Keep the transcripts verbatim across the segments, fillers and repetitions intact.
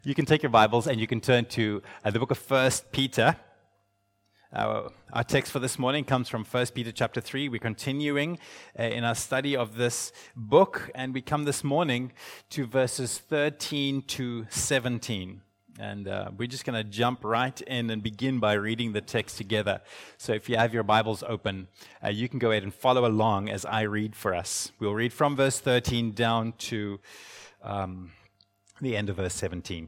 You can take your Bibles and you can turn to uh, the book of First Peter. Uh, our text for this morning comes from First Peter chapter three. We're continuing uh, in our study of this book, and we come this morning to verses thirteen to seventeen. And uh, we're just going to jump right in and begin by reading the text together. So if you have your Bibles open, uh, you can go ahead and follow along as I read for us. We'll read from verse thirteen down to Um, the end of verse seventeen.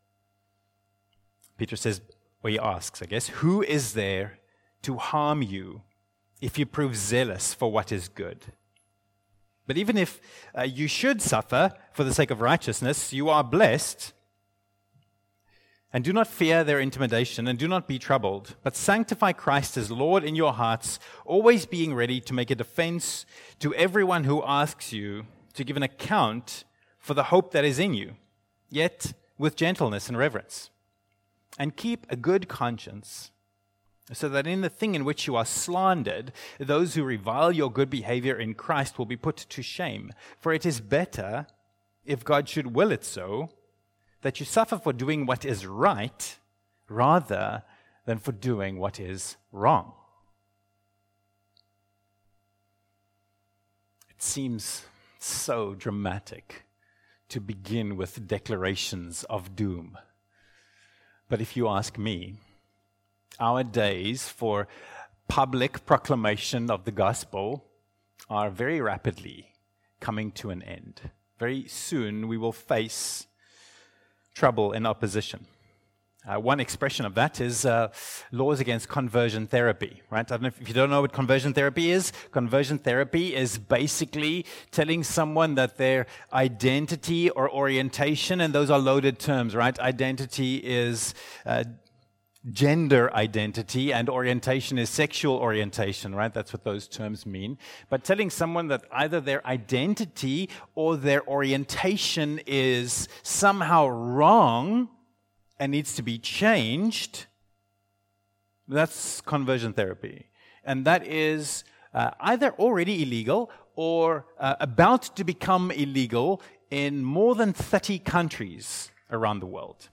Peter says, or he asks, I guess, who is there to harm you if you prove zealous for what is good? But even if uh, you should suffer for the sake of righteousness, you are blessed. And do not fear their intimidation, and do not be troubled, but sanctify Christ as Lord in your hearts, always being ready to make a defense to everyone who asks you to give an account for the hope that is in you, yet with gentleness and reverence. And keep a good conscience, so that in the thing in which you are slandered, those who revile your good behavior in Christ will be put to shame. For it is better, if God should will it so, that you suffer for doing what is right, rather than for doing what is wrong. It seems so dramatic to begin with declarations of doom. But if you ask me, our days for public proclamation of the gospel are very rapidly coming to an end. Very soon we will face trouble and opposition. Uh, one expression of that is uh, laws against conversion therapy, right? I don't know if, if you don't know what conversion therapy is. Conversion therapy is basically telling someone that their identity or orientation, and those are loaded terms, right? Identity is uh, gender identity, and orientation is sexual orientation, right? That's what those terms mean. But telling someone that either their identity or their orientation is somehow wrong and needs to be changed, that's conversion therapy. And that is uh, either already illegal or uh, about to become illegal in more than thirty countries around the world.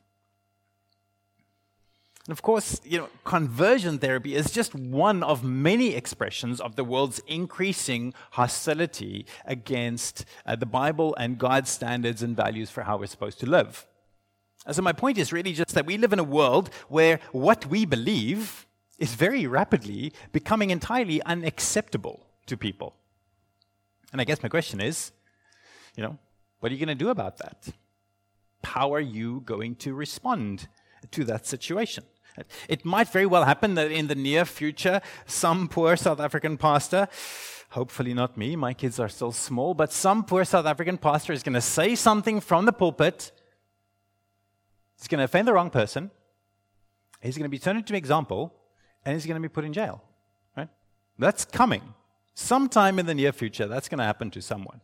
And of course, you know, conversion therapy is just one of many expressions of the world's increasing hostility against uh, the Bible and God's standards and values for how we're supposed to live. So my point is really just that we live in a world where what we believe is very rapidly becoming entirely unacceptable to people. And I guess my question is, you know, what are you going to do about that? How are you going to respond to that situation? It might very well happen that in the near future, some poor South African pastor, hopefully not me, my kids are still small, but some poor South African pastor is going to say something from the pulpit. He's going to offend the wrong person. He's going to be turned into an example, and he's going to be put in jail. Right? That's coming. Sometime in the near future, that's going to happen to someone.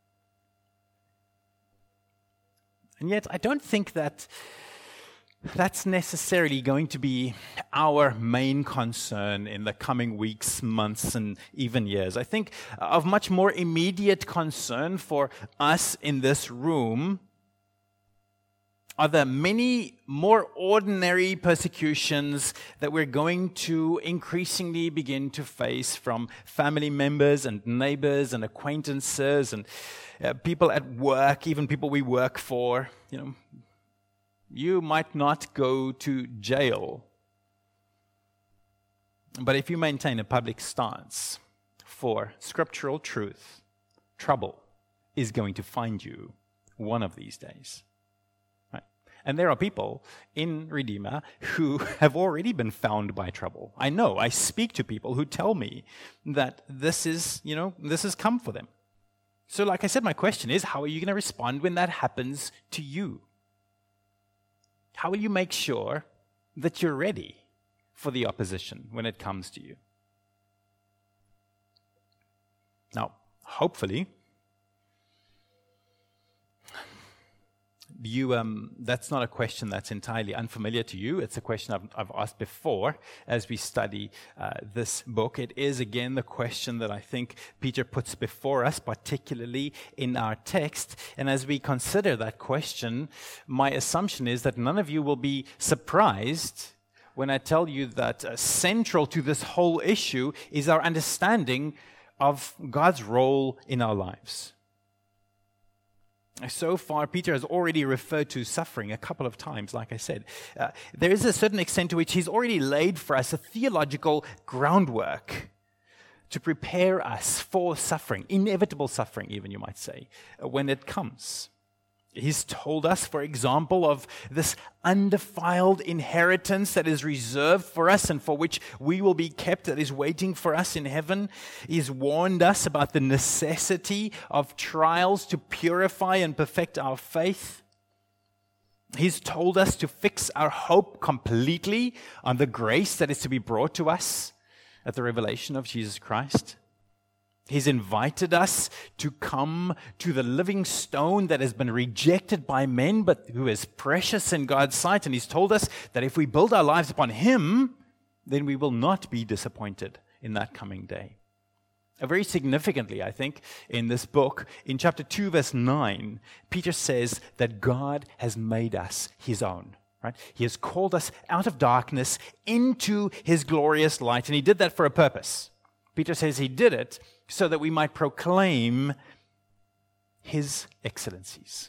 And yet, I don't think that that's necessarily going to be our main concern in the coming weeks, months, and even years. I think of much more immediate concern for us in this room are the many more ordinary persecutions that we're going to increasingly begin to face from family members and neighbors and acquaintances and uh, people at work, even people we work for. You know, you might not go to jail, but if you maintain a public stance for scriptural truth, trouble is going to find you one of these days. And there are people in Redeemer who have already been found by trouble. I know, I speak to people who tell me that this is, you know, this has come for them. So like I said, my question is, how are you going to respond when that happens to you? How will you make sure that you're ready for the opposition when it comes to you? Now, hopefully, You, um, that's not a question that's entirely unfamiliar to you. It's a question I've, I've asked before as we study uh, this book. It is, again, the question that I think Peter puts before us, particularly in our text. And as we consider that question, my assumption is that none of you will be surprised when I tell you that uh, central to this whole issue is our understanding of God's role in our lives. So far, Peter has already referred to suffering a couple of times, like I said. Uh, there is a certain extent to which he's already laid for us a theological groundwork to prepare us for suffering, inevitable suffering even, you might say, uh, when it comes. He's told us, for example, of this undefiled inheritance that is reserved for us and for which we will be kept, that is waiting for us in heaven. He's warned us about the necessity of trials to purify and perfect our faith. He's told us to fix our hope completely on the grace that is to be brought to us at the revelation of Jesus Christ. He's invited us to come to the living stone that has been rejected by men, but who is precious in God's sight. And he's told us that if we build our lives upon him, then we will not be disappointed in that coming day. Uh, very significantly, I think, in this book, in chapter two, verse nine, Peter says that God has made us his own. Right? He has called us out of darkness into his glorious light, and he did that for a purpose. Peter says he did it so that we might proclaim his excellencies.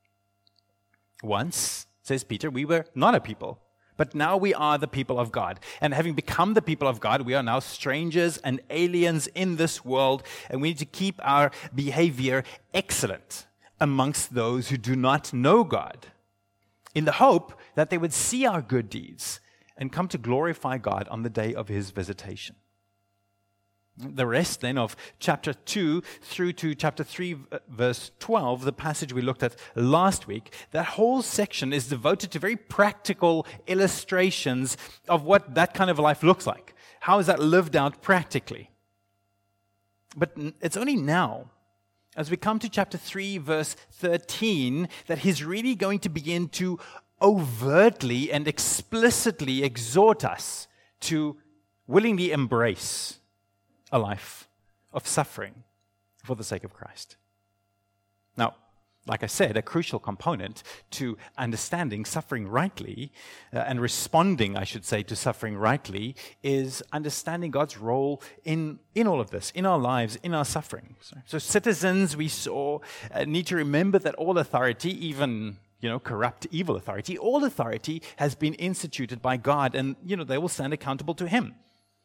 Once, says Peter, we were not a people, but now we are the people of God. And having become the people of God, we are now strangers and aliens in this world, and we need to keep our behavior excellent amongst those who do not know God, in the hope that they would see our good deeds and come to glorify God on the day of his visitation. The rest then of chapter two through to chapter three, verse twelve, the passage we looked at last week, that whole section is devoted to very practical illustrations of what that kind of life looks like. How is that lived out practically? But it's only now, as we come to chapter three, verse thirteen, that he's really going to begin to overtly and explicitly exhort us to willingly embrace a life of suffering for the sake of Christ. Now, like I said, a crucial component to understanding suffering rightly uh, and responding, I should say, to suffering rightly is understanding God's role in, in all of this, in our lives, in our suffering. So, so citizens, we saw, uh, need to remember that all authority, even you know, corrupt, evil authority, all authority has been instituted by God, and you know they will stand accountable to him.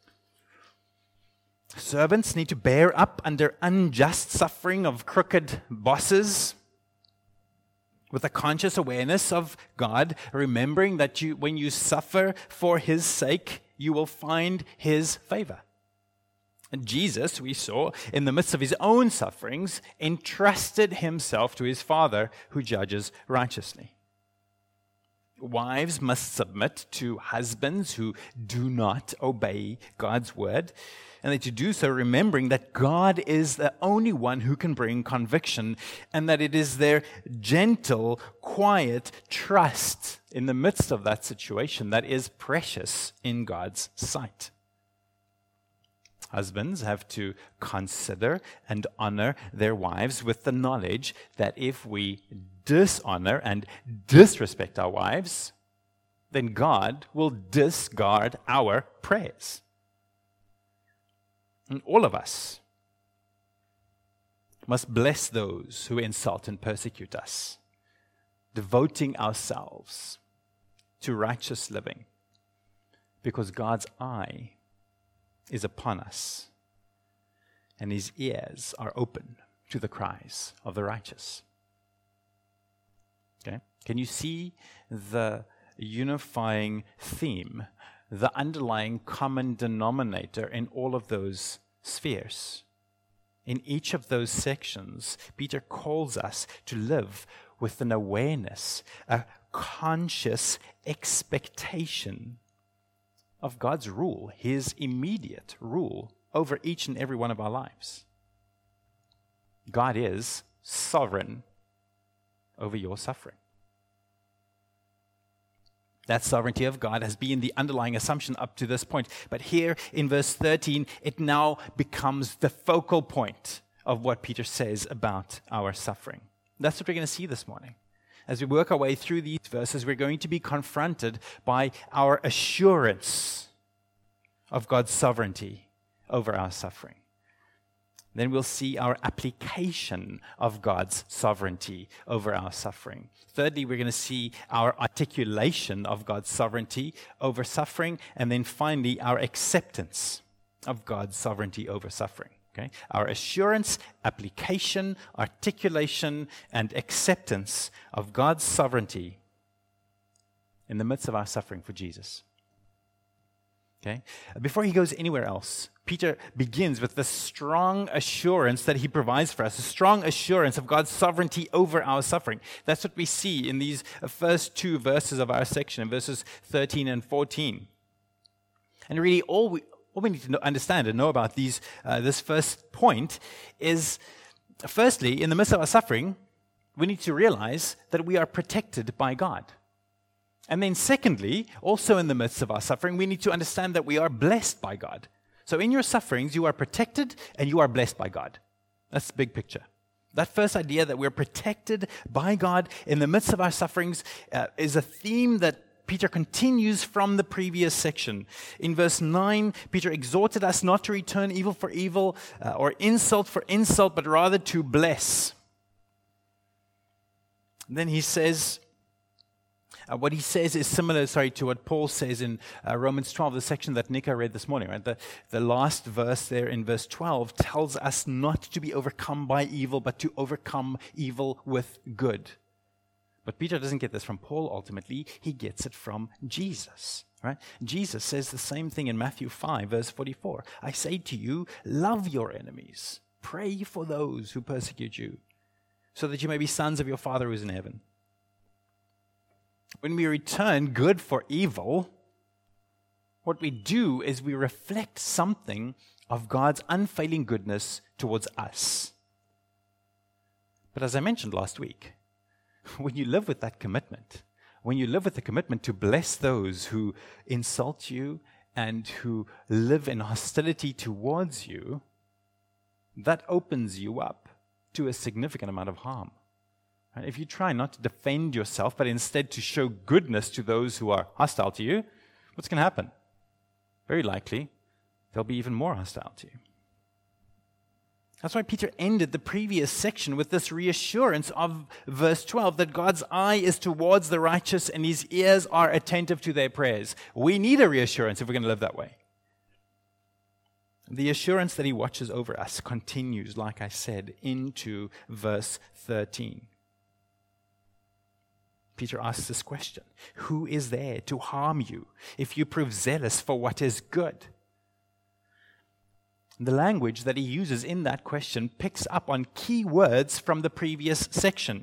Servants need to bear up under unjust suffering of crooked bosses with a conscious awareness of God, remembering that you, when you suffer for his sake, you will find his favor. And Jesus, we saw, in the midst of his own sufferings, entrusted himself to his Father who judges righteously. Wives must submit to husbands who do not obey God's word, and they to do so remembering that God is the only one who can bring conviction, and that it is their gentle, quiet trust in the midst of that situation that is precious in God's sight. Husbands have to consider and honor their wives with the knowledge that if we dishonor and disrespect our wives, then God will discard our prayers. And all of us must bless those who insult and persecute us, devoting ourselves to righteous living, because God's eye is upon us, and his ears are open to the cries of the righteous. Okay? Can you see the unifying theme, the underlying common denominator in all of those spheres? In each of those sections, Peter calls us to live with an awareness, a conscious expectation of God's rule, his immediate rule over each and every one of our lives. God is sovereign over your suffering. That sovereignty of God has been the underlying assumption up to this point. But here in verse thirteen, it now becomes the focal point of what Peter says about our suffering. That's what we're going to see this morning. As we work our way through these verses, we're going to be confronted by our assurance of God's sovereignty over our suffering. Then we'll see our application of God's sovereignty over our suffering. Thirdly, we're going to see our articulation of God's sovereignty over suffering. And then finally, our acceptance of God's sovereignty over suffering. Okay? Our assurance, application, articulation, and acceptance of God's sovereignty in the midst of our suffering for Jesus. Okay? Before he goes anywhere else, Peter begins with the strong assurance that he provides for us, a strong assurance of God's sovereignty over our suffering. That's what we see in these first two verses of our section, in verses thirteen and fourteen. And really, all we, all we need to know, understand and know about these, uh, this first point is, firstly, in the midst of our suffering, we need to realize that we are protected by God. And then secondly, also in the midst of our suffering, we need to understand that we are blessed by God. So in your sufferings, you are protected and you are blessed by God. That's the big picture. That first idea that we're protected by God in the midst of our sufferings uh, is a theme that Peter continues from the previous section. In verse nine, Peter exhorted us not to return evil for evil uh, or insult for insult, but rather to bless. Then he says, Uh, what he says is similar, sorry, to what Paul says in uh, Romans twelve, the section that Nico read this morning. Right? The, the last verse there in verse twelve tells us not to be overcome by evil, but to overcome evil with good. But Peter doesn't get this from Paul ultimately. He gets it from Jesus. Right? Jesus says the same thing in Matthew five, verse forty-four. I say to you, love your enemies. Pray for those who persecute you, so that you may be sons of your Father who is in heaven. When we return good for evil, what we do is we reflect something of God's unfailing goodness towards us. But as I mentioned last week, when you live with that commitment, when you live with the commitment to bless those who insult you and who live in hostility towards you, that opens you up to a significant amount of harm. If you try not to defend yourself, but instead to show goodness to those who are hostile to you, what's going to happen? Very likely, they'll be even more hostile to you. That's why Peter ended the previous section with this reassurance of verse twelve, that God's eye is towards the righteous and his ears are attentive to their prayers. We need a reassurance if we're going to live that way. The assurance that he watches over us continues, like I said, into verse thirteen. Peter asks this question: who is there to harm you if you prove zealous for what is good? The language that he uses in that question picks up on key words from the previous section.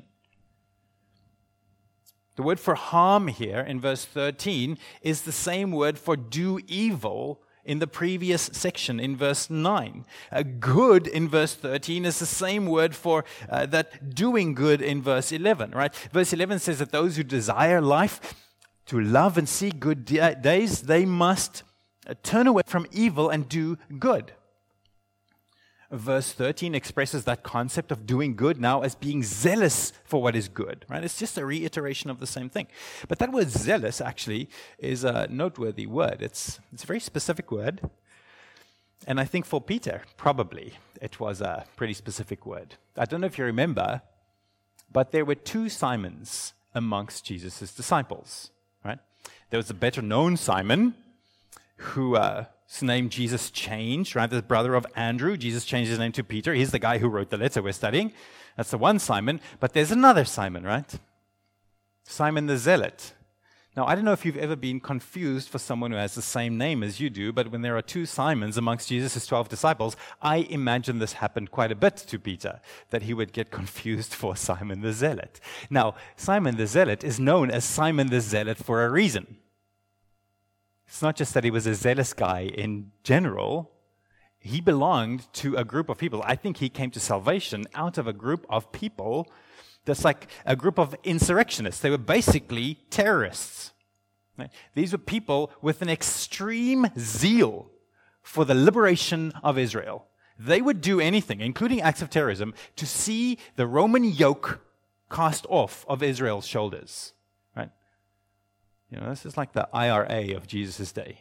The word for harm here in verse thirteen is the same word for do evil in the previous section in verse nine. Uh, good in verse thirteen is the same word for uh, that doing good in verse eleven, right? Verse eleven says that those who desire life, to love and see good days, they must uh, turn away from evil and do good. Verse thirteen expresses that concept of doing good now as being zealous for what is good, right? It's just a reiteration of the same thing. But that word zealous actually is a noteworthy word. It's, it's a very specific word. And I think for Peter, probably, it was a pretty specific word. I don't know if you remember, but there were two Simons amongst Jesus' disciples, right? There was a better-known Simon who... Uh, His name Jesus changed, right? The brother of Andrew. Jesus changed his name to Peter. He's the guy who wrote the letter we're studying. That's the one Simon. But there's another Simon, right? Simon the Zealot. Now, I don't know if you've ever been confused for someone who has the same name as you do, but when there are two Simons amongst Jesus' twelve disciples, I imagine this happened quite a bit to Peter, that he would get confused for Simon the Zealot. Now, Simon the Zealot is known as Simon the Zealot for a reason. It's not just that he was a zealous guy in general. He belonged to a group of people. I think he came to salvation out of a group of people that's like a group of insurrectionists. They were basically terrorists. Right? These were people with an extreme zeal for the liberation of Israel. They would do anything, including acts of terrorism, to see the Roman yoke cast off of Israel's shoulders. Right? You know, this is like the I R A of Jesus' day.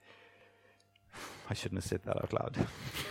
I shouldn't have said that out loud.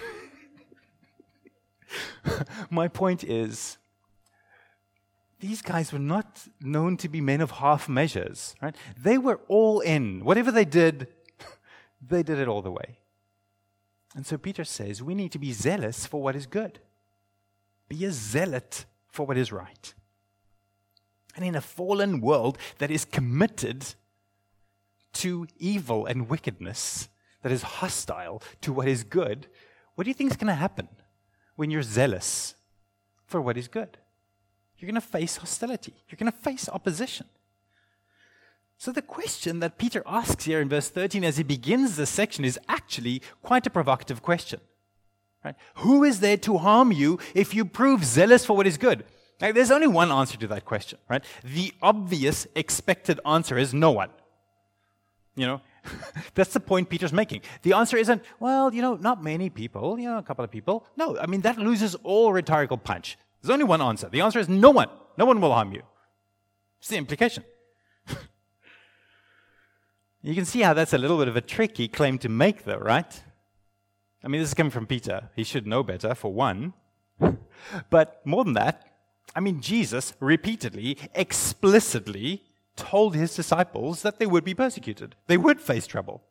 My point is, these guys were not known to be men of half measures. Right? They were all in. Whatever they did, they did it all the way. And so Peter says we need to be zealous for what is good. Be a zealot for what is right. And in a fallen world that is committed to evil and wickedness, that is hostile to what is good, what do you think is going to happen when you're zealous for what is good? You're going to face hostility. You're going to face opposition. So the question that Peter asks here in verse thirteen as he begins this section is actually quite a provocative question. Right? Who is there to harm you if you prove zealous for what is good? Now, there's only one answer to that question. Right? The obvious expected answer is no one. You know, that's the point Peter's making. The answer isn't, well, you know, not many people, you know, a couple of people. No, I mean, that loses all rhetorical punch. There's only one answer. The answer is no one. No one will harm you. It's the implication. You can see how that's a little bit of a tricky claim to make, though, right? I mean, this is coming from Peter. He should know better, for one. But more than that, I mean, Jesus repeatedly, explicitly told his disciples that they would be persecuted. They would face trouble.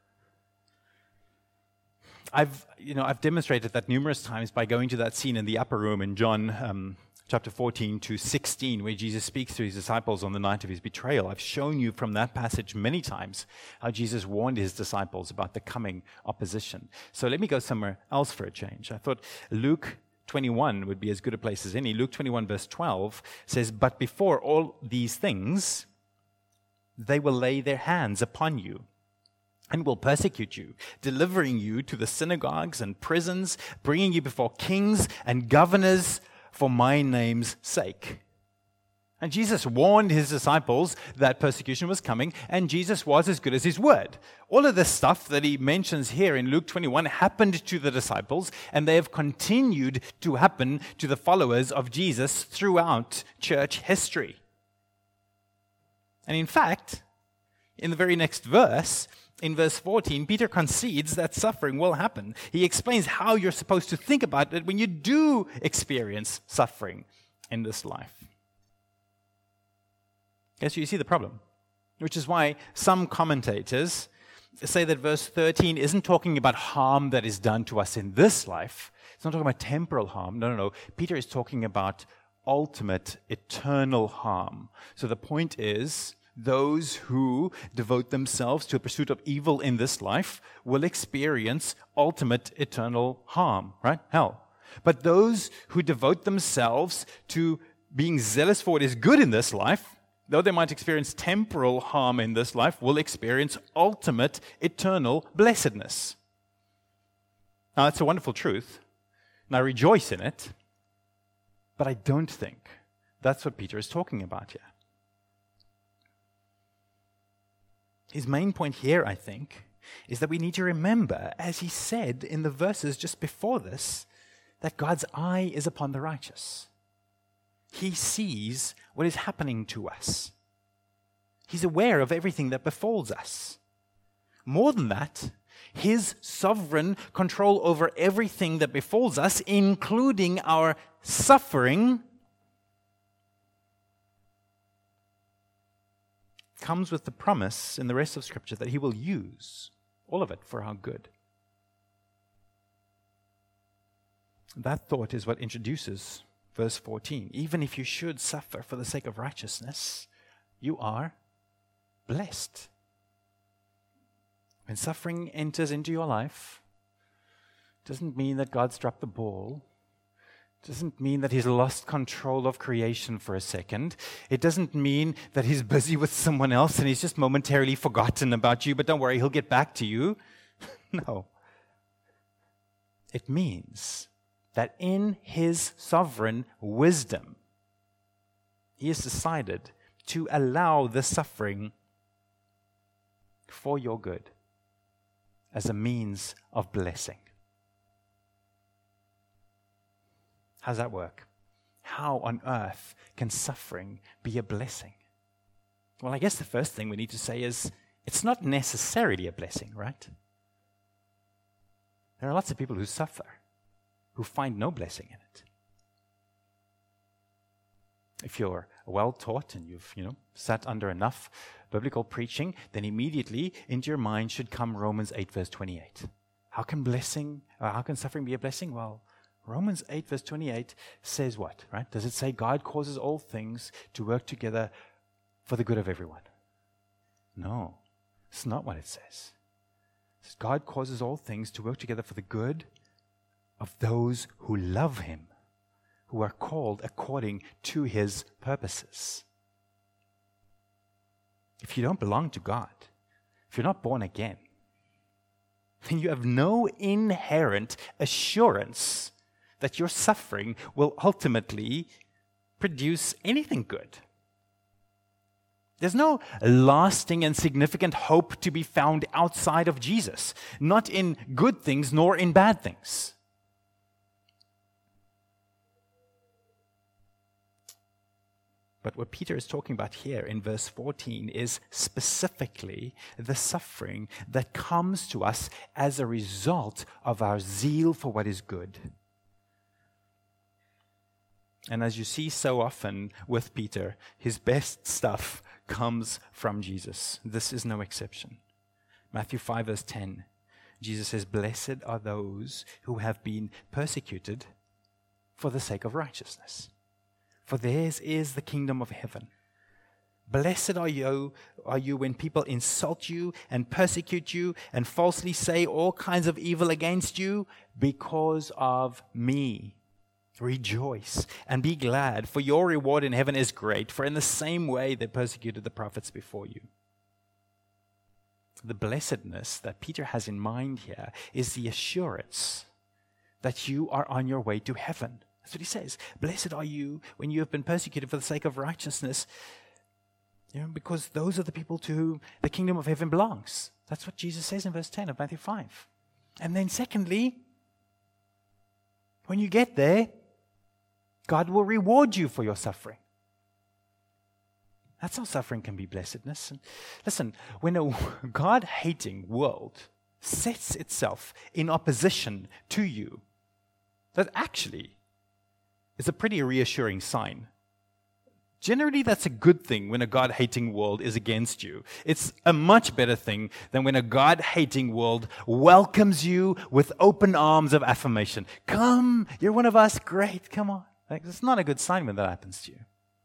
I've, you know, I've demonstrated that numerous times by going to that scene in the upper room in John um, chapter fourteen to sixteen, where Jesus speaks to his disciples on the night of his betrayal. I've shown you from that passage many times how Jesus warned his disciples about the coming opposition. So let me go somewhere else for a change. I thought Luke twenty-one would be as good a place as any. Luke twenty-one verse twelve says, "But before all these things, they will lay their hands upon you and will persecute you, delivering you to the synagogues and prisons, bringing you before kings and governors for my name's sake." And Jesus warned his disciples that persecution was coming, and Jesus was as good as his word. All of this stuff that he mentions here in Luke twenty-one happened to the disciples, and they have continued to happen to the followers of Jesus throughout church history. And in fact, in the very next verse, in verse fourteen, Peter concedes that suffering will happen. He explains how you're supposed to think about it when you do experience suffering in this life. Okay, so you see the problem, which is why some commentators say that verse thirteen isn't talking about harm that is done to us in this life. It's not talking about temporal harm. No, no, no. Peter is talking about ultimate, eternal harm. So the point is, those who devote themselves to a pursuit of evil in this life will experience ultimate eternal harm, right? Hell. But those who devote themselves to being zealous for what is good in this life, though they might experience temporal harm in this life, will experience ultimate eternal blessedness. Now, that's a wonderful truth, and I rejoice in it, but I don't think that's what Peter is talking about here. His main point here, I think, is that we need to remember, as he said in the verses just before this, that God's eye is upon the righteous. He sees what is happening to us. He's aware of everything that befalls us. More than that, his sovereign control over everything that befalls us, including our suffering, comes with the promise in the rest of Scripture that he will use all of it for our good. That thought is what introduces verse fourteen. Even if you should suffer for the sake of righteousness, you are blessed. When suffering enters into your life, it doesn't mean that God's dropped the ball. It doesn't mean that he's lost control of creation for a second. It doesn't mean that he's busy with someone else and he's just momentarily forgotten about you, but don't worry, he'll get back to you. No. It means that in his sovereign wisdom, he has decided to allow the suffering for your good as a means of blessing. How does that work? How on earth can suffering be a blessing? Well, I guess the first thing we need to say is it's not necessarily a blessing, right? There are lots of people who suffer, who find no blessing in it. If you're well taught and you've, you know, sat under enough biblical preaching, then immediately into your mind should come Romans eight, verse twenty-eight. How can blessing, or how can suffering be a blessing? Well, Romans eight, verse twenty-eight says what, right? Does it say God causes all things to work together for the good of everyone? No, it's not what it says. It says God causes all things to work together for the good of those who love Him, who are called according to His purposes. If you don't belong to God, if you're not born again, then you have no inherent assurance that your suffering will ultimately produce anything good. There's no lasting and significant hope to be found outside of Jesus, not in good things nor in bad things. But what Peter is talking about here in verse fourteen is specifically the suffering that comes to us as a result of our zeal for what is good. And as you see so often with Peter, his best stuff comes from Jesus. This is no exception. Matthew five, verse ten, Jesus says, "Blessed are those who have been persecuted for the sake of righteousness, for theirs is the kingdom of heaven. Blessed are you, are you when people insult you and persecute you and falsely say all kinds of evil against you because of me. Rejoice and be glad, for your reward in heaven is great, for in the same way they persecuted the prophets before you." The blessedness that Peter has in mind here is the assurance that you are on your way to heaven. That's what he says. Blessed are you when you have been persecuted for the sake of righteousness, you know, because those are the people to whom the kingdom of heaven belongs. That's what Jesus says in verse ten of Matthew five. And then secondly, when you get there, God will reward you for your suffering. That's how suffering can be blessedness. And listen, when a God-hating world sets itself in opposition to you, that actually is a pretty reassuring sign. Generally, that's a good thing when a God-hating world is against you. It's a much better thing than when a God-hating world welcomes you with open arms of affirmation. Come, you're one of us, great, come on. Like, it's not a good sign when that happens to you.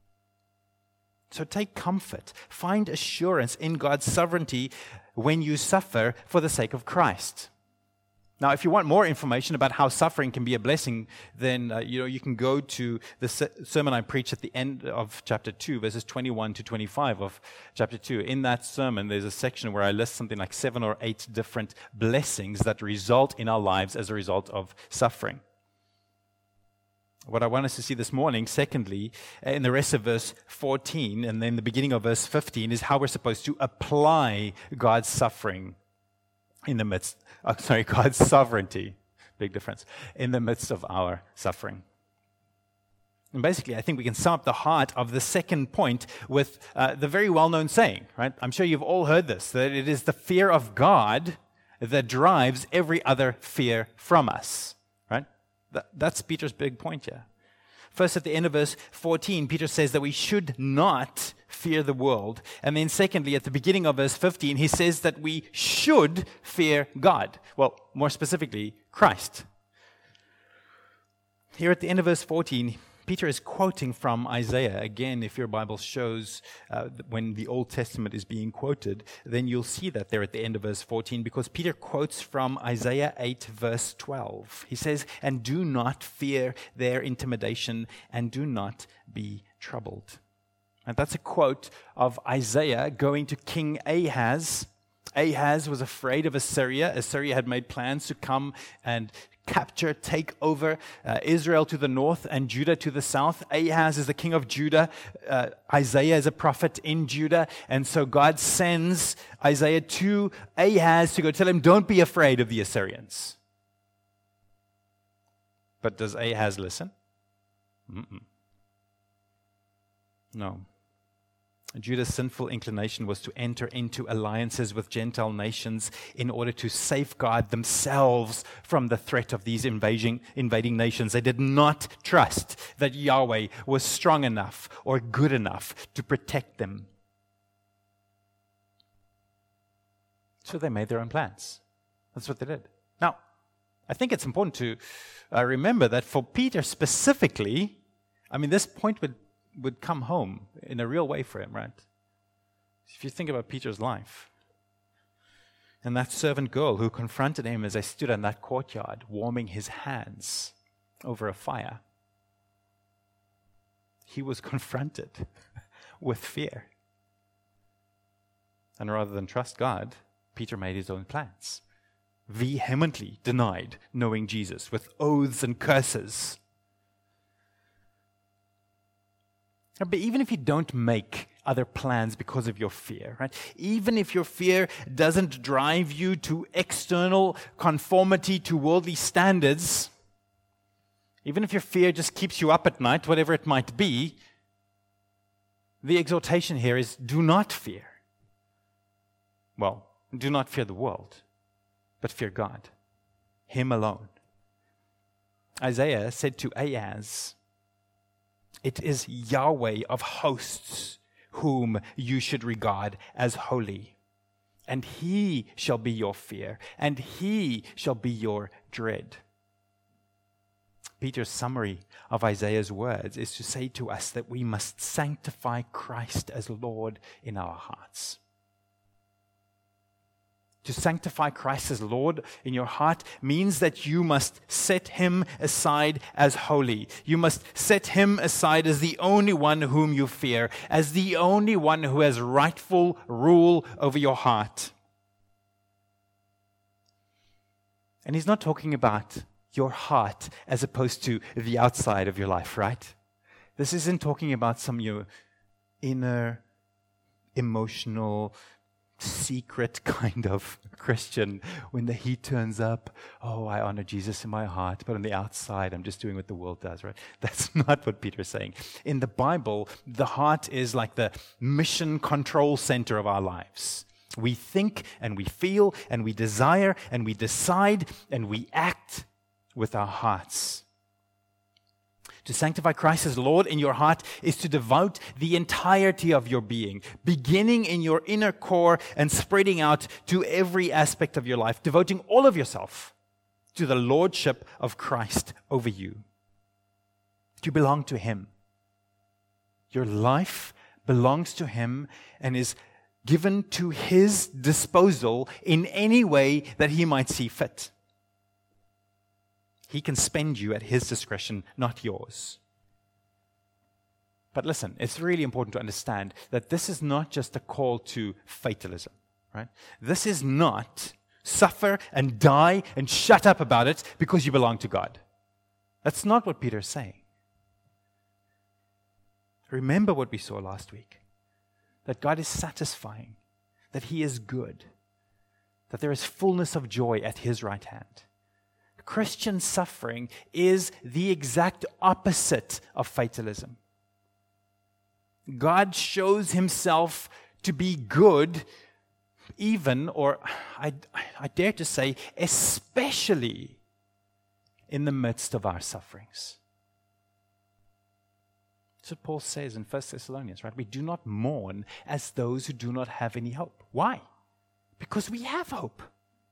So take comfort, find assurance in God's sovereignty when you suffer for the sake of Christ. Now, if you want more information about how suffering can be a blessing, then uh, you know you can go to the se- sermon I preached at the end of chapter two, verses twenty-one to twenty-five of chapter two. In that sermon, there's a section where I list something like seven or eight different blessings that result in our lives as a result of suffering. What I want us to see this morning, secondly, in the rest of verse fourteen and then the beginning of verse fifteen, is how we're supposed to apply God's suffering in the midst, oh, sorry, God's sovereignty, big difference, in the midst of our suffering. And basically, I think we can sum up the heart of the second point with uh, the very well-known saying, right? I'm sure you've all heard this, that it is the fear of God that drives every other fear from us, right? That, that's Peter's big point here. First, at the end of verse fourteen, Peter says that we should not fear the world. And then secondly, at the beginning of verse fifteen, he says that we should fear God. Well, more specifically, Christ. Here at the end of verse fourteen, Peter is quoting from Isaiah. Again, if your Bible shows uh, when the Old Testament is being quoted, then you'll see that there at the end of verse fourteen, because Peter quotes from Isaiah eight, verse twelve. He says, "And do not fear their intimidation, and do not be troubled." And that's a quote of Isaiah going to King Ahaz. Ahaz was afraid of Assyria. Assyria had made plans to come and capture, take over uh, Israel to the north and Judah to the south. Ahaz is the king of Judah. Uh, Isaiah is a prophet in Judah. And so God sends Isaiah to Ahaz to go tell him, don't be afraid of the Assyrians. But does Ahaz listen? Mm-mm. No. Judah's sinful inclination was to enter into alliances with Gentile nations in order to safeguard themselves from the threat of these invading, invading nations. They did not trust that Yahweh was strong enough or good enough to protect them. So they made their own plans. That's what they did. Now, I think it's important to uh, remember that for Peter specifically, I mean, this point would would come home in a real way for him, right? If you think about Peter's life, and that servant girl who confronted him as they stood in that courtyard, warming his hands over a fire, he was confronted with fear. And rather than trust God, Peter made his own plans, vehemently denied knowing Jesus with oaths and curses. But even if you don't make other plans because of your fear, right? Even if your fear doesn't drive you to external conformity to worldly standards, even if your fear just keeps you up at night, whatever it might be, the exhortation here is do not fear. Well, do not fear the world, but fear God, Him alone. Isaiah said to Ahaz, it is Yahweh of hosts whom you should regard as holy, and He shall be your fear, and He shall be your dread. Peter's summary of Isaiah's words is to say to us that we must sanctify Christ as Lord in our hearts. To sanctify Christ as Lord in your heart means that you must set Him aside as holy. You must set Him aside as the only one whom you fear, as the only one who has rightful rule over your heart. And He's not talking about your heart as opposed to the outside of your life, right? This isn't talking about some your inner, emotional, secret kind of Christian. When the heat turns up, oh, I honor Jesus in my heart, but on the outside, I'm just doing what the world does, right? That's not what Peter's saying. In the Bible, the heart is like the mission control center of our lives. We think and we feel and we desire and we decide and we act with our hearts. To sanctify Christ as Lord in your heart is to devote the entirety of your being, beginning in your inner core and spreading out to every aspect of your life, devoting all of yourself to the lordship of Christ over you. You belong to Him. Your life belongs to Him and is given to His disposal in any way that He might see fit. He can spend you at His discretion, not yours. But listen, it's really important to understand that this is not just a call to fatalism, right? This is not suffer and die and shut up about it because you belong to God. That's not what Peter's saying. Remember what we saw last week, that God is satisfying, that He is good, that there is fullness of joy at His right hand. Christian suffering is the exact opposite of fatalism. God shows Himself to be good, even, or I, I dare to say, especially in the midst of our sufferings. That's what Paul says in First Thessalonians, right? We do not mourn as those who do not have any hope. Why? Because we have hope.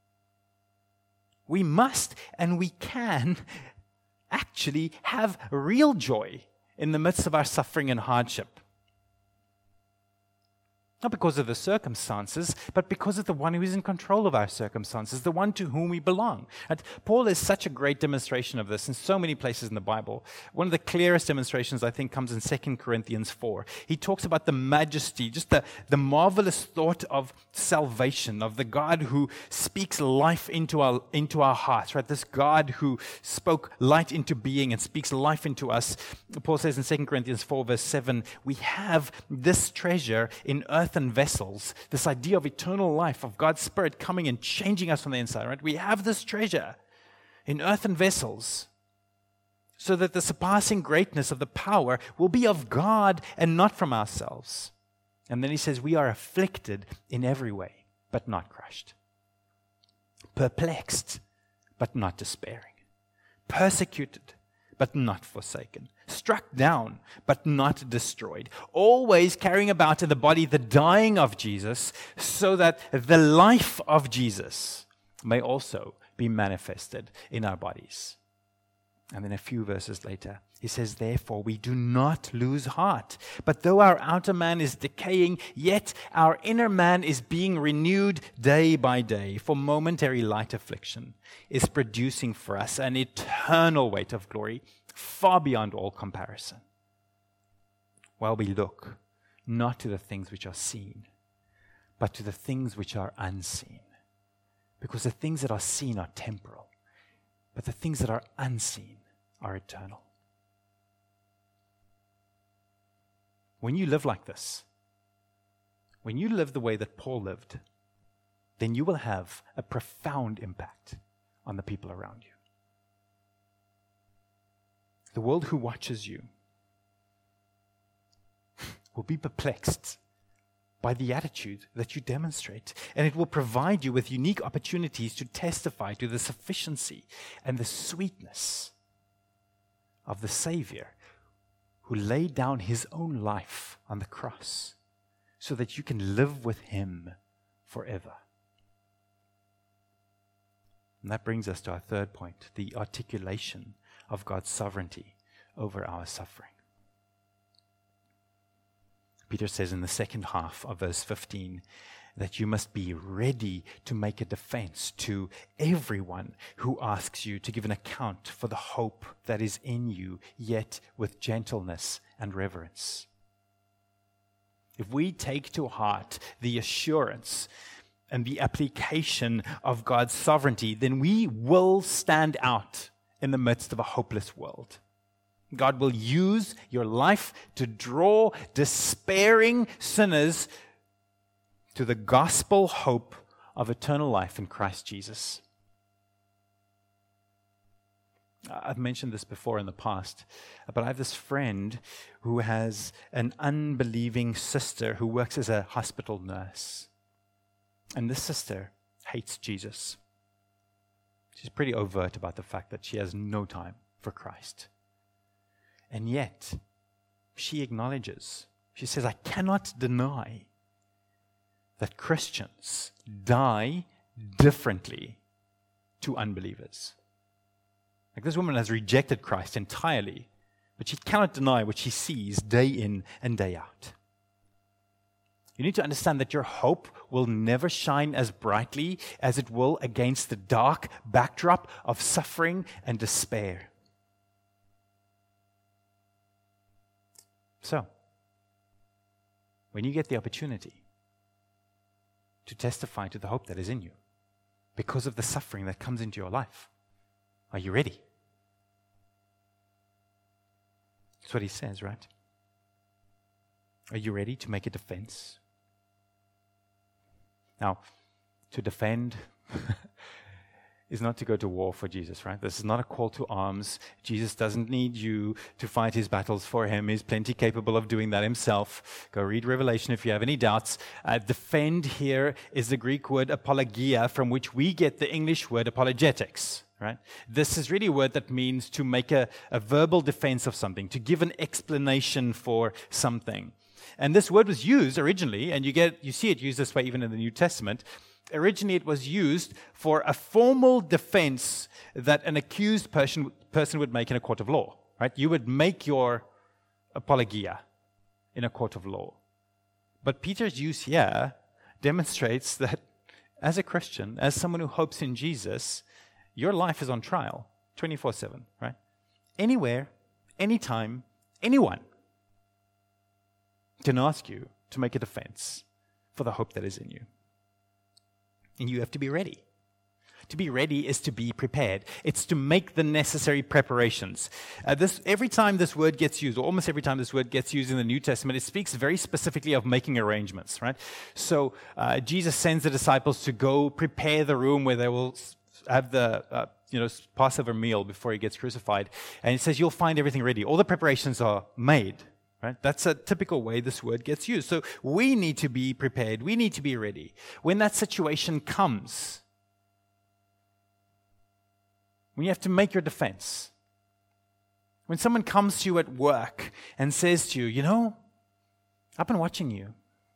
We must and we can actually have real joy in the midst of our suffering and hardship. Not because of the circumstances, but because of the one who is in control of our circumstances, the one to whom we belong. And Paul is such a great demonstration of this in so many places in the Bible. One of the clearest demonstrations, I think, comes in Second Corinthians four. He talks about the majesty, just the, the marvelous thought of salvation, of the God who speaks life into our, into our hearts, right? This God who spoke light into being and speaks life into us. Paul says in Second Corinthians four, verse seven, we have this treasure in earth and vessels, this idea of eternal life, of God's Spirit coming and changing us from the inside, right? We have this treasure in earthen vessels so that the surpassing greatness of the power will be of God and not from ourselves. And then he says, we are afflicted in every way, but not crushed. Perplexed, but not despairing. Persecuted, but not forsaken. Struck down, but not destroyed. Always carrying about in the body the dying of Jesus, so that the life of Jesus may also be manifested in our bodies. And then a few verses later, he says, therefore we do not lose heart. But though our outer man is decaying, yet our inner man is being renewed day by day. For momentary light affliction is producing for us an eternal weight of glory, far beyond all comparison. While we look not to the things which are seen, but to the things which are unseen. Because the things that are seen are temporal, but the things that are unseen are eternal. When you live like this, when you live the way that Paul lived, then you will have a profound impact on the people around you. The world who watches you will be perplexed by the attitude that you demonstrate, and it will provide you with unique opportunities to testify to the sufficiency and the sweetness of the Savior who laid down his own life on the cross so that you can live with him forever. And that brings us to our third point, the articulation of God's sovereignty over our suffering. Peter says in the second half of verse fifteen that you must be ready to make a defense to everyone who asks you to give an account for the hope that is in you, yet with gentleness and reverence. If we take to heart the assurance and the application of God's sovereignty, then we will stand out in the midst of a hopeless world. God will use your life to draw despairing sinners to the gospel hope of eternal life in Christ Jesus. I've mentioned this before in the past, but I have this friend who has an unbelieving sister who works as a hospital nurse. And this sister hates Jesus. She's pretty overt about the fact that she has no time for Christ. And yet, she acknowledges, she says, I cannot deny that Christians die differently to unbelievers. Like this woman has rejected Christ entirely, but she cannot deny what she sees day in and day out. You need to understand that your hope will never shine as brightly as it will against the dark backdrop of suffering and despair. So, when you get the opportunity to testify to the hope that is in you because of the suffering that comes into your life, are you ready? That's what he says, right? Are you ready to make a defense? Now, to defend is not to go to war for Jesus, right? This is not a call to arms. Jesus doesn't need you to fight his battles for him. He's plenty capable of doing that himself. Go read Revelation if you have any doubts. Uh, defend here is the Greek word apologia, from which we get the English word apologetics, right? This is really a word that means to make a, a verbal defense of something, to give an explanation for something. And this word was used originally, and you get you see it used this way even in the New Testament. Originally, it was used for a formal defense that an accused person, person would make in a court of law. Right? You would make your apologia in a court of law. But Peter's use here demonstrates that as a Christian, as someone who hopes in Jesus, your life is on trial twenty-four seven, right? Anywhere, anytime, anyone can ask you to make a defense for the hope that is in you. And you have to be ready. To be ready is to be prepared. It's to make the necessary preparations. Uh, this, every time this word gets used, or almost every time this word gets used in the New Testament, it speaks very specifically of making arrangements, right? So uh, Jesus sends the disciples to go prepare the room where they will have the uh, you know Passover meal before he gets crucified. And it says, you'll find everything ready. All the preparations are made. Right? That's a typical way this word gets used. So we need to be prepared. We need to be ready. When that situation comes, when you have to make your defense, when someone comes to you at work and says to you, you know, I've been watching you.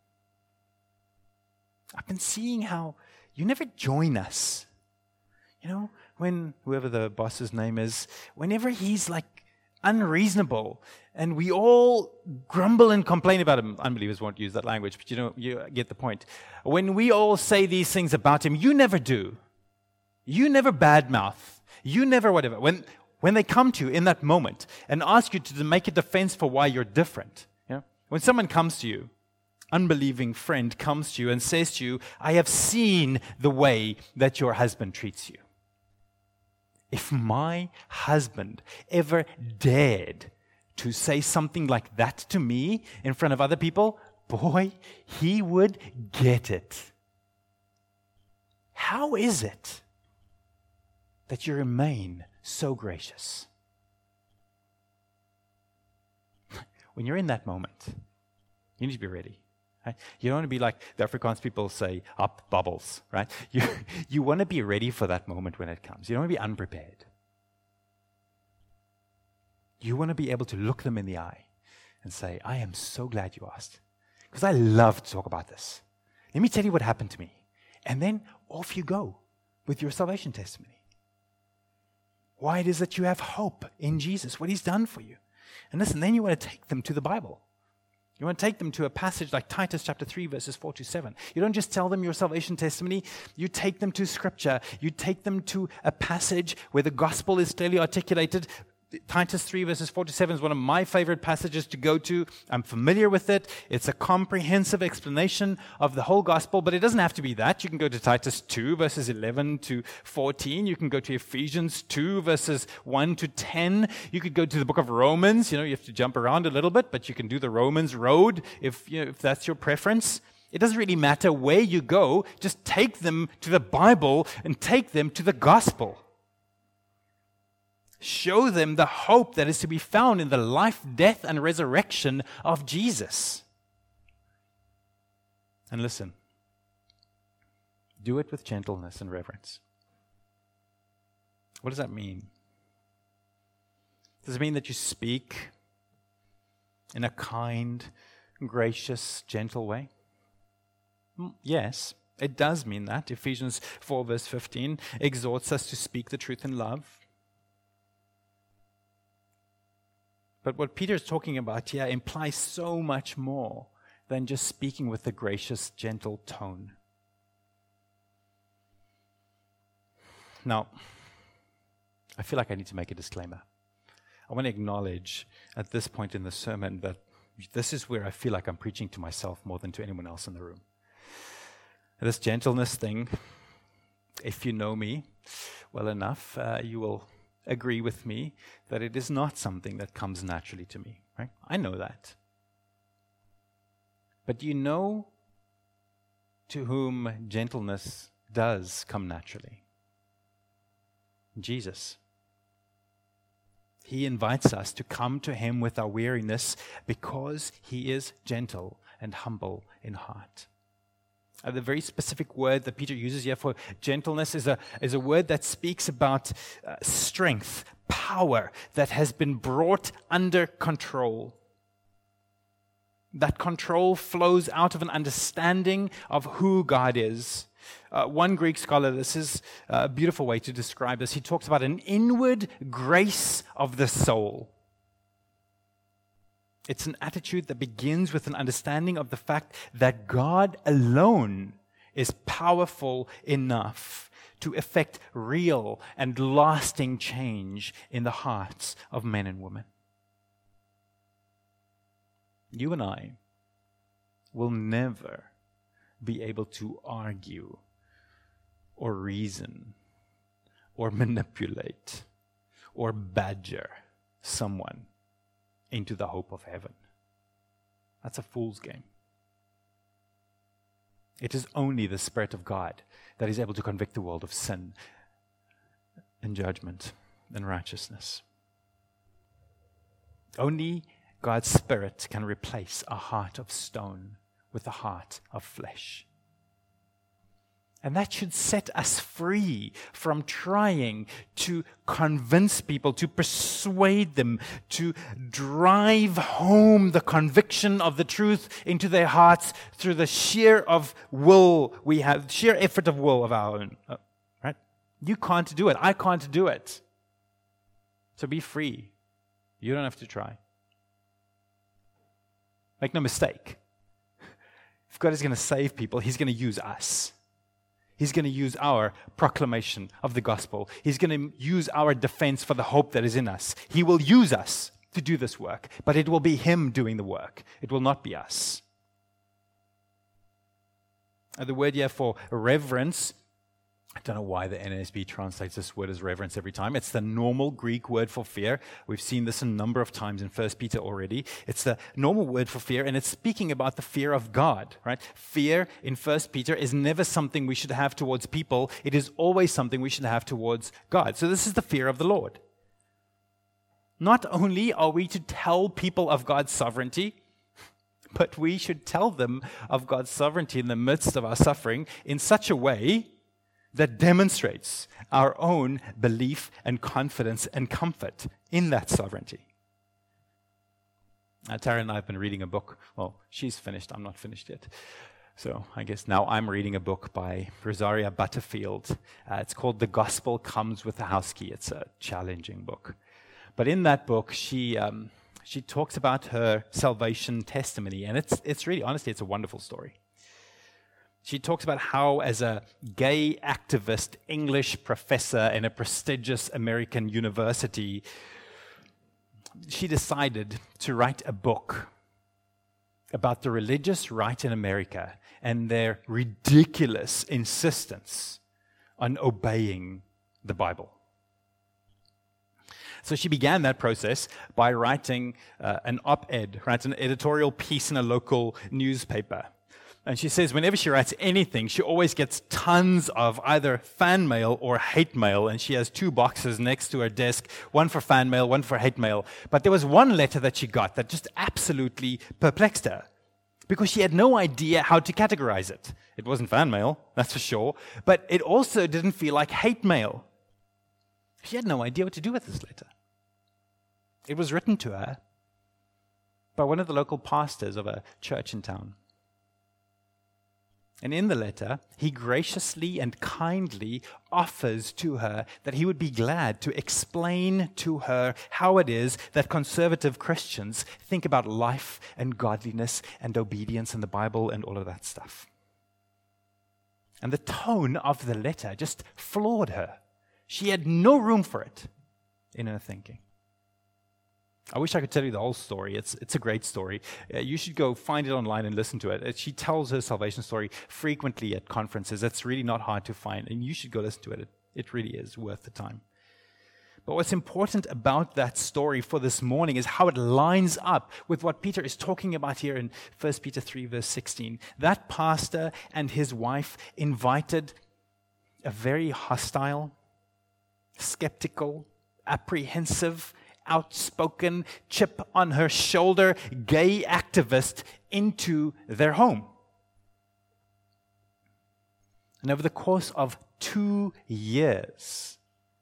I've been seeing how you never join us. You know, when whoever the boss's name is, whenever he's like unreasonable, and we all grumble and complain about him. Unbelievers won't use that language, but you know, you get the point. When we all say these things about him, you never do. You never badmouth. You never whatever. When when they come to you in that moment and ask you to make a defense for why you're different, you know, when someone comes to you, unbelieving friend comes to you and says to you, I have seen the way that your husband treats you. If my husband ever dared to say something like that to me in front of other people, boy, he would get it. How is it that you remain so gracious? When you're in that moment, you need to be ready. Right? You don't want to be like the Afrikaans people say, up bubbles, right? You, you want to be ready for that moment when it comes. You don't want to be unprepared. You want to be able to look them in the eye and say, I am so glad you asked, because I love to talk about this. Let me tell you what happened to me. And then off you go with your salvation testimony. Why it is that you have hope in Jesus, what he's done for you. And listen, then you want to take them to the Bible. You want to take them to a passage like Titus chapter three, verses four to seven. You don't just tell them your salvation testimony. You take them to Scripture. You take them to a passage where the gospel is clearly articulated. Titus three, verses four to seven is one of my favorite passages to go to. I'm familiar with it. It's a comprehensive explanation of the whole gospel, but it doesn't have to be that. You can go to Titus two, verses eleven to fourteen. You can go to Ephesians two, verses one to ten. You could go to the book of Romans. You know, you have to jump around a little bit, but you can do the Romans road if, you know, if that's your preference. It doesn't really matter where you go. Just take them to the Bible and take them to the gospel. Show them the hope that is to be found in the life, death, and resurrection of Jesus. And listen, do it with gentleness and reverence. What does that mean? Does it mean that you speak in a kind, gracious, gentle way? Yes, it does mean that. Ephesians four, verse fifteen exhorts us to speak the truth in love. But what Peter is talking about here implies so much more than just speaking with a gracious, gentle tone. Now, I feel like I need to make a disclaimer. I want to acknowledge at this point in the sermon that this is where I feel like I'm preaching to myself more than to anyone else in the room. This gentleness thing, if you know me well enough, uh, you will agree with me that it is not something that comes naturally to me, right? I know that. But do you know to whom gentleness does come naturally? Jesus. He invites us to come to him with our weariness because he is gentle and humble in heart. Uh, the very specific word that Peter uses here for gentleness is a, is a word that speaks about uh, strength, power that has been brought under control. That control flows out of an understanding of who God is. Uh, one Greek scholar, this is a beautiful way to describe this. He talks about an inward grace of the soul. It's an attitude that begins with an understanding of the fact that God alone is powerful enough to effect real and lasting change in the hearts of men and women. You and I will never be able to argue or reason or manipulate or badger someone into the hope of heaven. That's a fool's game. It is only the Spirit of God that is able to convict the world of sin and judgment and righteousness. Only God's Spirit can replace a heart of stone with a heart of flesh. And that should set us free from trying to convince people, to persuade them, to drive home the conviction of the truth into their hearts through the sheer of will we have, sheer effort of will of our own. Right? You can't do it. I can't do it. So be free. You don't have to try. Make no mistake. If God is going to save people, He's going to use us. He's going to use our proclamation of the gospel. He's going to use our defense for the hope that is in us. He will use us to do this work, but it will be Him doing the work. It will not be us. Uh, the word here for reverence, I don't know why the N A S B translates this word as reverence every time. It's the normal Greek word for fear. We've seen this a number of times in First Peter already. It's the normal word for fear, and it's speaking about the fear of God, right? Fear in First Peter is never something we should have towards people. It is always something we should have towards God. So this is the fear of the Lord. Not only are we to tell people of God's sovereignty, but we should tell them of God's sovereignty in the midst of our suffering in such a way that demonstrates our own belief and confidence and comfort in that sovereignty. Uh, Tara and I have been reading a book. Well, she's finished. I'm not finished yet. So I guess now I'm reading a book by Rosaria Butterfield. Uh, it's called The Gospel Comes with a House Key. It's a challenging book. But in that book, she um, she talks about her salvation testimony. And it's it's really, honestly, it's a wonderful story. She talks about how, as a gay activist English professor in a prestigious American university, she decided to write a book about the religious right in America and their ridiculous insistence on obeying the Bible. So she began that process by writing uh, an op-ed, right, an editorial piece in a local newspaper. And she says whenever she writes anything, she always gets tons of either fan mail or hate mail, and she has two boxes next to her desk, one for fan mail, one for hate mail. But there was one letter that she got that just absolutely perplexed her, because she had no idea how to categorize it. It wasn't fan mail, that's for sure, but it also didn't feel like hate mail. She had no idea what to do with this letter. It was written to her by one of the local pastors of a church in town. And in the letter, he graciously and kindly offers to her that he would be glad to explain to her how it is that conservative Christians think about life and godliness and obedience and the Bible and all of that stuff. And the tone of the letter just floored her. She had no room for it in her thinking. I wish I could tell you the whole story. It's it's a great story. Uh, you should go find it online and listen to it. Uh, she tells her salvation story frequently at conferences. It's really not hard to find, and you should go listen to it. It, it really is worth the time. But what's important about that story for this morning is how it lines up with what Peter is talking about here in First Peter three, verse sixteen. That pastor and his wife invited a very hostile, skeptical, apprehensive, outspoken, chip on her shoulder, gay activist into their home. And over the course of two years,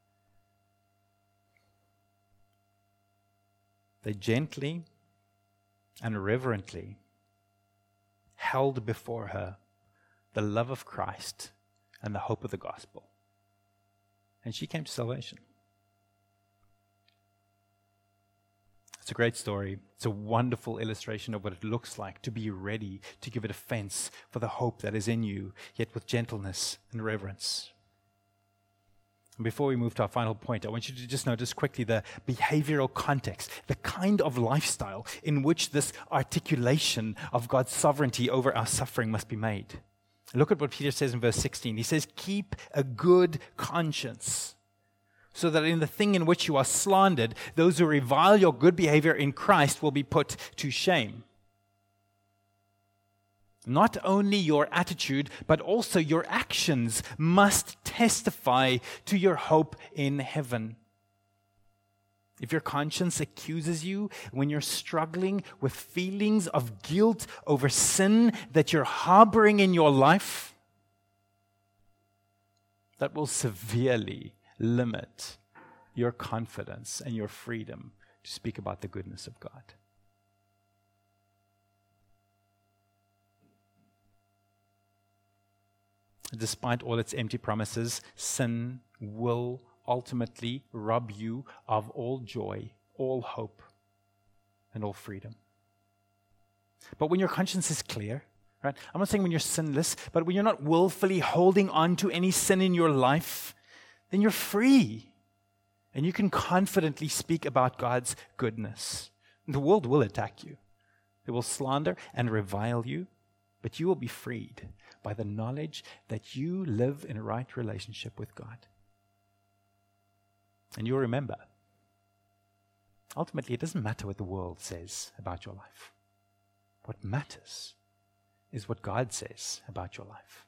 they gently and reverently held before her the love of Christ and the hope of the gospel. And she came to salvation. It's a great story. It's a wonderful illustration of what it looks like to be ready to give a defense for the hope that is in you, yet with gentleness and reverence. And before we move to our final point, I want you to just notice quickly the behavioral context, the kind of lifestyle in which this articulation of God's sovereignty over our suffering must be made. Look at what Peter says in verse sixteen. He says, keep a good conscience, so that in the thing in which you are slandered, those who revile your good behavior in Christ will be put to shame. Not only your attitude, but also your actions must testify to your hope in heaven. If your conscience accuses you when you're struggling with feelings of guilt over sin that you're harboring in your life, that will severely limit your confidence and your freedom to speak about the goodness of God. Despite all its empty promises, sin will ultimately rob you of all joy, all hope, and all freedom. But when your conscience is clear, right? I'm not saying when you're sinless, but when you're not willfully holding on to any sin in your life, then you're free. And you can confidently speak about God's goodness. The world will attack you. They will slander and revile you, but you will be freed by the knowledge that you live in a right relationship with God. And you'll remember, ultimately, it doesn't matter what the world says about your life. What matters is what God says about your life.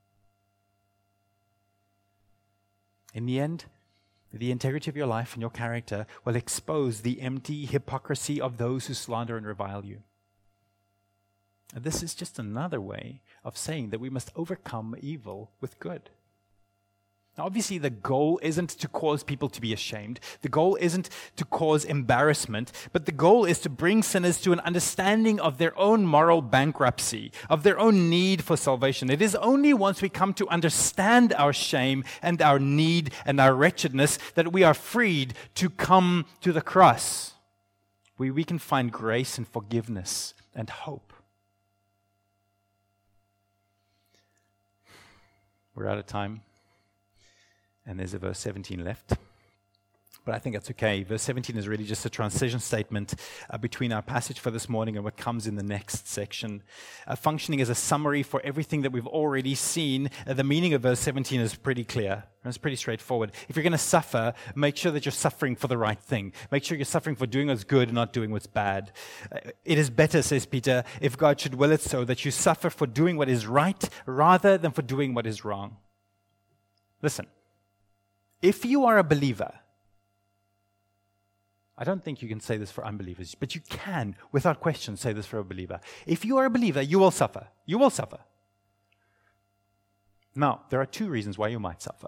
In the end, the integrity of your life and your character will expose the empty hypocrisy of those who slander and revile you. And this is just another way of saying that we must overcome evil with good. Now, obviously, the goal isn't to cause people to be ashamed. The goal isn't to cause embarrassment, but the goal is to bring sinners to an understanding of their own moral bankruptcy, of their own need for salvation. It is only once we come to understand our shame and our need and our wretchedness that we are freed to come to the cross, where we can find grace and forgiveness and hope. We're out of time. And there's a verse seventeen left. But I think that's okay. Verse seventeen is really just a transition statement uh, between our passage for this morning and what comes in the next section. Uh, functioning as a summary for everything that we've already seen, uh, the meaning of verse seventeen is pretty clear. It's pretty straightforward. If you're going to suffer, make sure that you're suffering for the right thing. Make sure you're suffering for doing what's good and not doing what's bad. Uh, it is better, says Peter, if God should will it so, that you suffer for doing what is right rather than for doing what is wrong. Listen. If you are a believer, I don't think you can say this for unbelievers, but you can, without question, say this for a believer. If you are a believer, you will suffer. You will suffer. Now, there are two reasons why you might suffer.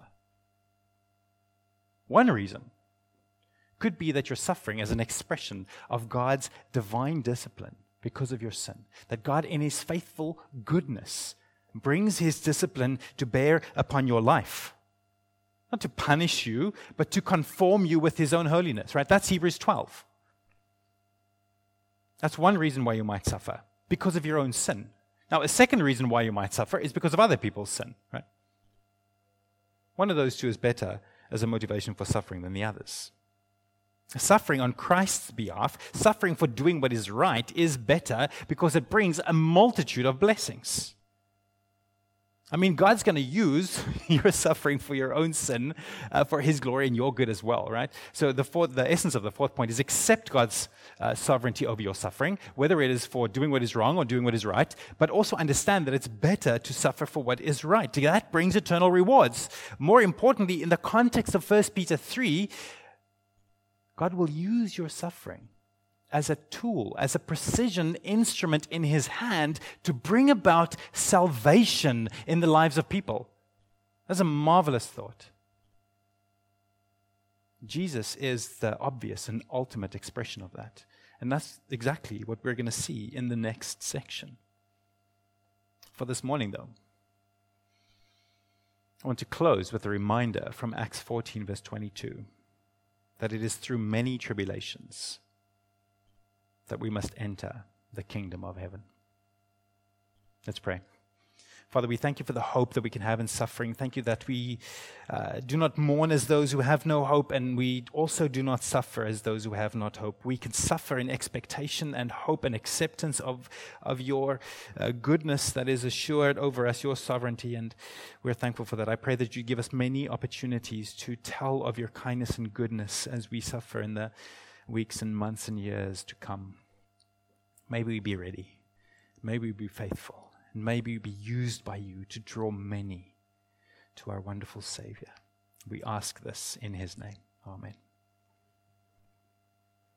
One reason could be that you're suffering as an expression of God's divine discipline because of your sin. That God, in His faithful goodness, brings His discipline to bear upon your life. Not to punish you, but to conform you with His own holiness, right? That's Hebrews twelve. That's one reason why you might suffer, because of your own sin. Now, a second reason why you might suffer is because of other people's sin, right? One of those two is better as a motivation for suffering than the others. Suffering on Christ's behalf, suffering for doing what is right, is better because it brings a multitude of blessings. I mean, God's going to use your suffering for your own sin, uh, for His glory and your good as well, right? So the fourth, the essence of the fourth point is accept God's uh, sovereignty over your suffering, whether it is for doing what is wrong or doing what is right, but also understand that it's better to suffer for what is right. That brings eternal rewards. More importantly, in the context of First Peter three, God will use your suffering as a tool, as a precision instrument in His hand to bring about salvation in the lives of people. That's a marvelous thought. Jesus is the obvious and ultimate expression of that. And that's exactly what we're going to see in the next section. For this morning, though, I want to close with a reminder from Acts fourteen, verse twenty-two, that it is through many tribulations that we must enter the kingdom of heaven. Let's pray. Father, we thank you for the hope that we can have in suffering. Thank you that we uh, do not mourn as those who have no hope, and we also do not suffer as those who have not hope. We can suffer in expectation and hope and acceptance of, of your uh, goodness that is assured over us, your sovereignty, and we're thankful for that. I pray that you give us many opportunities to tell of your kindness and goodness as we suffer in the weeks and months and years to come. May we be ready. May we be faithful. And may we be used by you to draw many to our wonderful Savior. We ask this in his name. Amen.